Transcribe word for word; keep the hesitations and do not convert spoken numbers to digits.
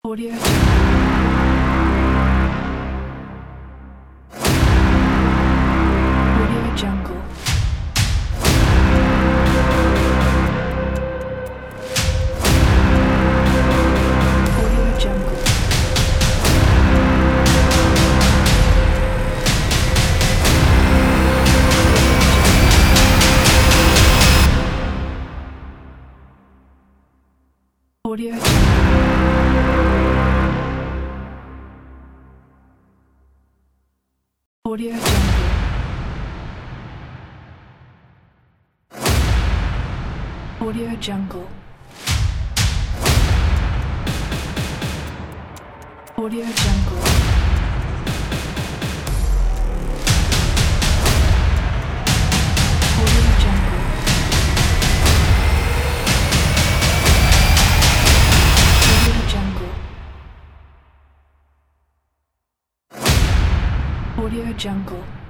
Audio Audio Jungle. Audio Jungle. Audio Audio Jungle. Audio Jungle. Audio Jungle. Audio Jungle. Audio Jungle. Audio Jungle.